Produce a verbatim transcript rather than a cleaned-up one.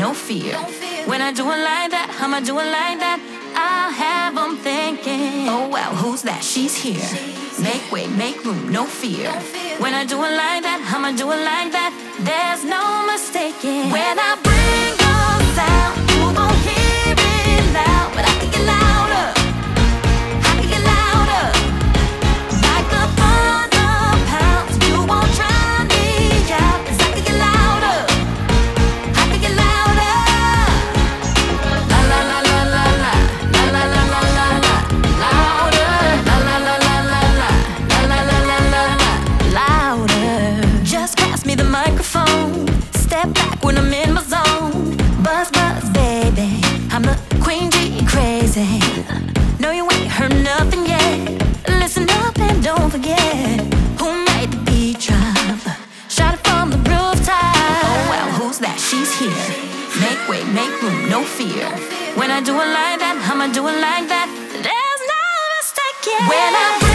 no fear. When I do it like that, I'ma do it like that. I'll have them thinking, oh wow, who's that? She's here. Make way, make room, no fear. When I do it like that, I'ma do it like that. There's no mistaking. When I bring on sound, you gon' hear it loud, but I can get louder. I can get louder. Like a thunder pounds, you won't drown me out, 'cause I can get louder. I can get louder. La la la la la la, la la la la la la, louder. La la la la la la, la la la la la la, louder. Just pass me the microphone. Step back when I'm in my zone. Buzz buzz baby, I'm the queen G crazy. No, you ain't heard nothing yet. Listen up and don't forget who made the beat drop. Shout it from the rooftop. Oh well, who's that? She's here. Make way, make room, no fear. When I do it like that, I'ma do it like that. There's no mistaking. When I